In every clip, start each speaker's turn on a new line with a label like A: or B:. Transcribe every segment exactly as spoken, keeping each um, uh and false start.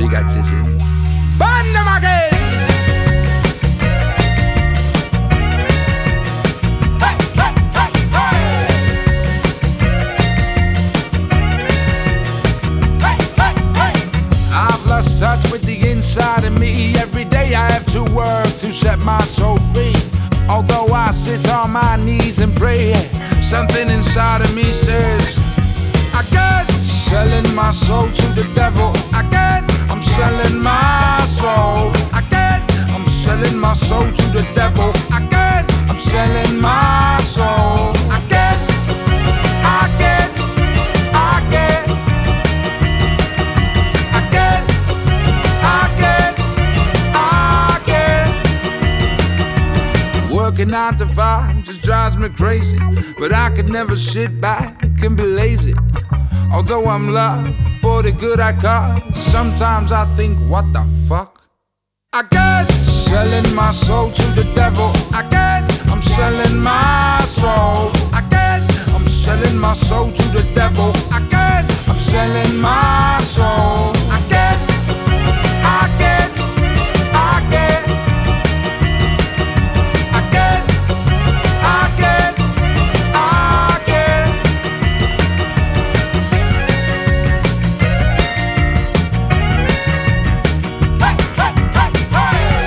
A: Big artistic. Burn them again. Hey, hey, hey, hey. Hey, hey, hey. I've lost touch with the inside of me. Every day I have to work to set my soul free. Although I sit on my knees and pray, something inside of me says, again, selling my soul to the devil. Again, I'm selling my soul. Again, I'm selling my soul to the devil. Again, I'm selling my soul. Again, again, again, again, again, again. Working nine to five just drives me crazy, but I could never sit back and be lazy. Although I'm loved for the good I got, sometimes I think, what the fuck? Again, selling my soul to the devil. Again, I'm selling my soul. Again, I'm selling my soul to the devil. Again, I'm selling my soul. Again, again, again, again, again, again. Hey, hey, hey, hey.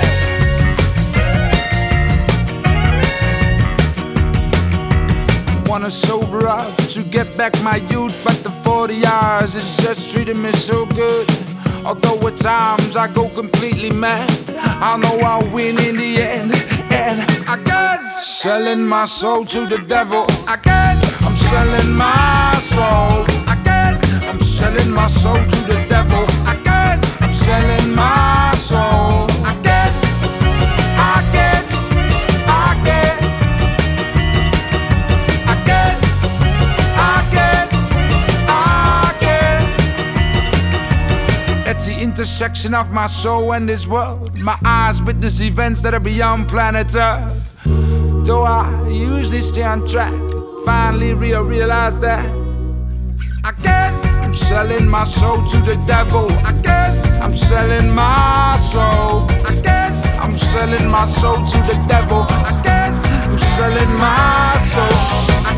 A: Wanna sober up to get back my youth, but the forty hours is just treating me so good. Although at times I go completely mad, I know I'll win in the end. And again, selling my soul to the devil. Again, I'm selling my soul. Again, I'm selling my soul to the devil. Again, I'm selling my soul. Again, again, again, again, again, again. At the intersection of my soul and this world, my eyes witness events that are beyond planet Earth. Though I usually stay on track, finally real realize that again, I'm selling my soul to the devil. Again, I'm selling my soul. Again, I'm selling my soul to the devil. Again, I'm selling my soul.